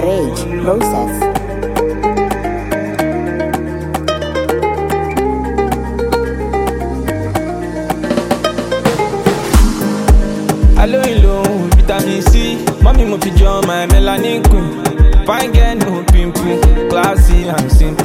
Rage Process. Hello, vitamin C. Mommy mo fi jọ my melanin queen. Fine girl, no pimple, classy and simple.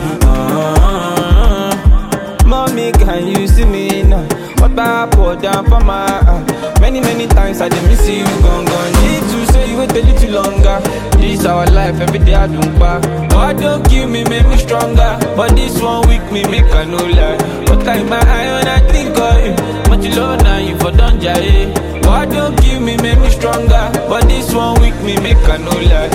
Mommy, can you see me now? What I pour down for my heart. Many times I dey miss you, gone. Need to say you wait a little longer. This our life, every day I don't back. God don't kill me, make me stronger. But this one weak me, make I no lie. But like my eye when I think of you. Much low now, you for don't jay. God don't kill me, make me stronger. But this one weak me, make I no lie.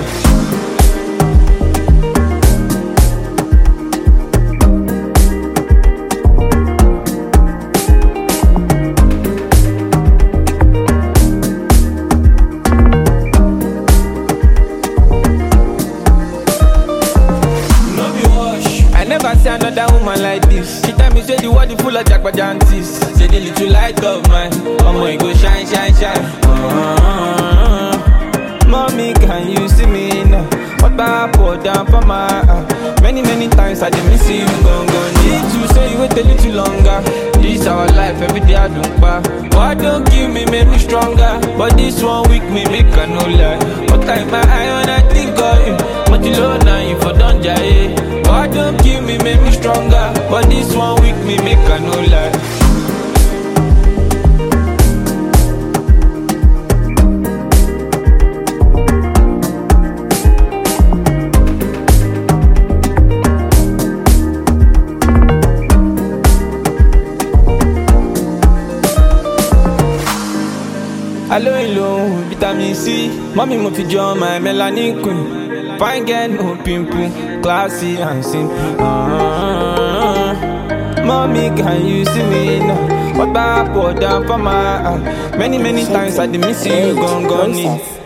Never see another woman like this. She tell me say the world is full of jagbajantis. Say the little light of mine, it go shine. Mommy, can you see me now? What I pour down for my heart. Many times I dey miss you, gone. Need to say you wait a little longer. This our life, every day I don't back. God don't give me, make me stronger. But this one weak me, make I no lie. But like my eye when I think of you. Much low now, you for don't jay. God don't kill me, make me stronger. But this one weak me, make I no lie. Hello, vitamin C. Mommy mo fi jọ my melanin queen. Fine girl, no pimple, classy and simple. Mommy, can you see me now? What I pour down for my heart. Many times I dey miss you, gone.